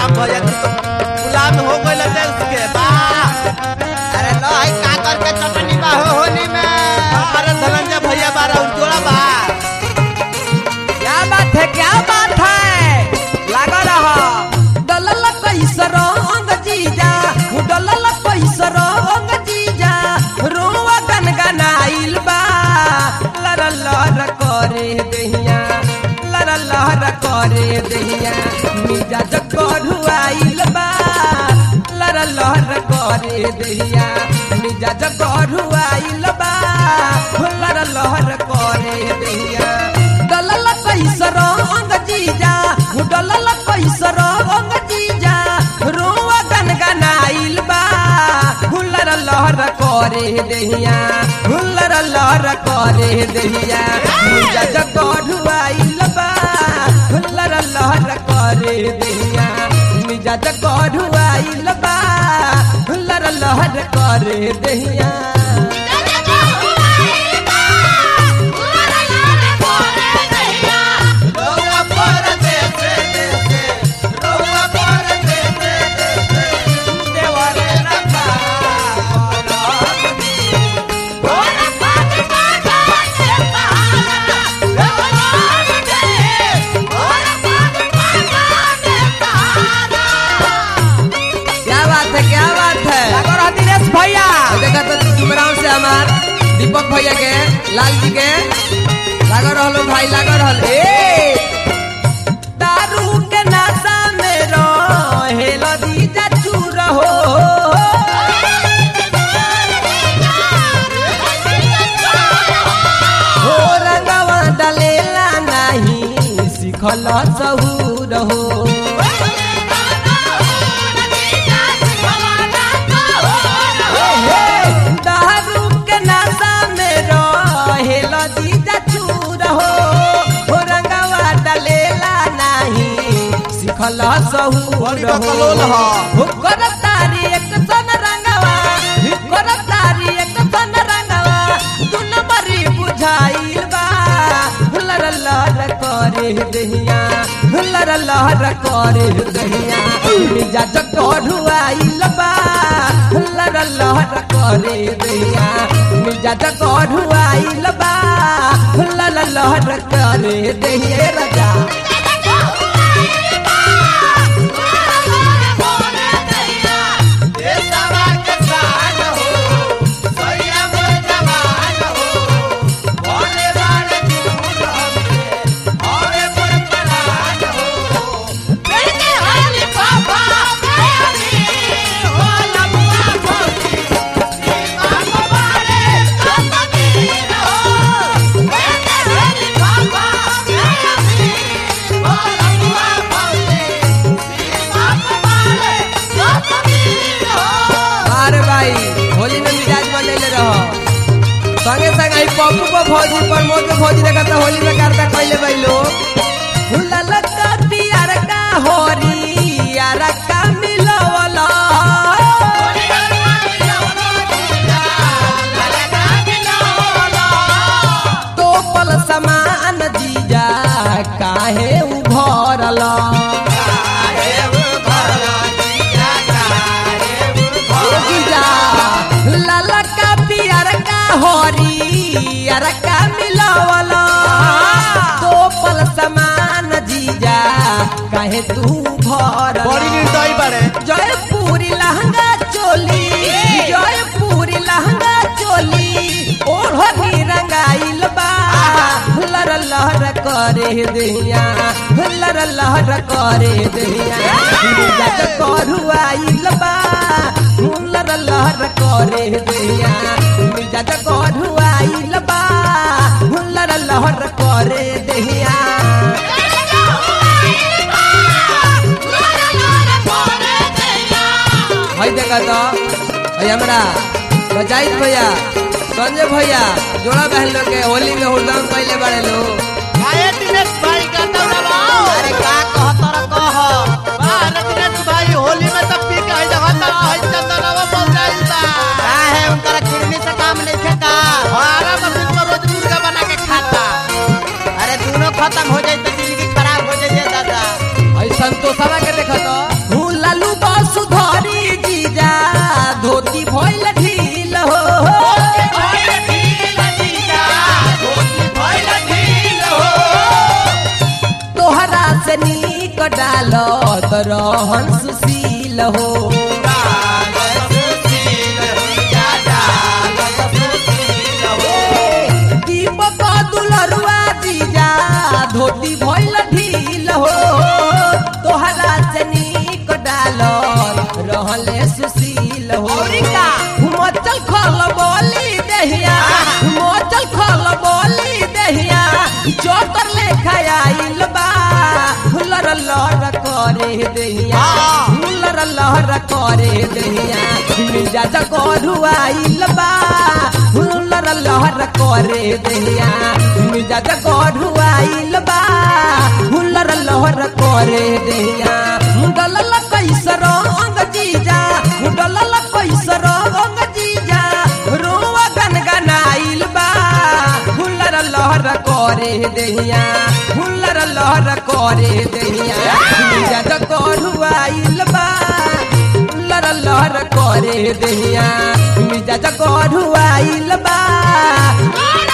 राम भैया गुलाम हो गए देश के बा। अरे लो आई का करके चटनी बा हो होली में। अरे धनंजय भैया बारा उजोड़ा बा। क्या बात है लगा रहा डलल पैसा रंग जीजा डलल पैसा रंग जीजा रोवा गनगनाइल बा लर लर करे दहिया लर लर करे दहिया मिजा जगढ़ुआइल बा लर लर करे दहिया मिजा जगढ़ुआइल बा लर लर करे दहिया डलल पैसा रंग जीजा डलल पैसा रंग जीजा रोवा गनगनाइल बा हुलर लहर करे दहिया हुलर लहर करे दहिया मिजा जगढ़ुआइल बा हुलर लहर करे दहिया मिजा जगढ़ुआइल बा हुलर लहर करे दहिया भैया देखा तो जुमराव से हमार दीपक भैया के लाल जी के लगा रहलो भाई लगा रहल दारू के नशा में रहेल दीजा चूर हो रंगवा डलेला नहीं सिखल सहूर हो खला सहूर हो करतारी एक सन रंगवा करतारी एक सन रंगवा दुन मरी बुझाइल बा हुलर लहर करे दहिया हुलर लहर करे दहिया मिजा जगढ़ुआइल बा हुलर लहर करे दहिया मिजा जगढ़ुआइल बा हुलर लहर करे दहिया राजा संगे संग आई पप्पू को फौजी प्रमोद को फौजी देखा तो होली में करता कैले भाई लोग हुलल कटियार का होरी यार का मिलवला तो पल समान जीजा काहे उभरला हरियर का मिलावला तो पल समान जीजा काहे तू भर बड़ी निर्दयी बारे जयपुरी लहंगा चोली जयपुरी लहंगा चोली ओढ़नी रंगाइल बा हुलर लहर करे दहिया हुलर लहर करे दहिया मिजा जगढ़ुआइल बा हुलर लहर करे दहिया मिजा जगढ़ुआइल बा हुलर लहर करे दहिया भाई देखा तो हमरा बजाइत भैया संजय भैया जोड़ा बहन लोग के होली में हुड़दम पहले बड़े लोग दिनेश भाई का दौड़ाओ। अरे का कहतर कह दिनेश भाई होली में तब पी के चंदनवा बन जाइल बा। का है उनका किडनी से काम नहीं खेता हमारा मशीन में रोज मुर्गा बना के खाता। अरे दोनों खत्म हो जाए तो जिंदगी खराब हो जाए दादा। संतोषवा के देखा तो रहन सुशील हो दीपक दुलरुआ जीजा धोती भइल ढील हो तोहरा से नीक डालल रहले सुशील हो हिमाचल खल बोली दहिया हिमाचल खल बोली दहिया चोकर लेखा आइल बा हुलर लहर करे दहिया हुलर लहर करे दहिया मिजाज गढ़ुआइल बा हुलर लहर करे दहिया मिजाज गढ़ुआइल बा हुलर लहर करे दहिया मुडलल कैसर अंग जीजा मुडलल कैसर अंग जीजा रोवा गनगनाइल बा हुलर लहर करे दहिया हुलर लहर करे दहिया मिजाज गढ़ुआइल बा हुलर लहर करे दहिया मिजाज गढ़ुआइल बा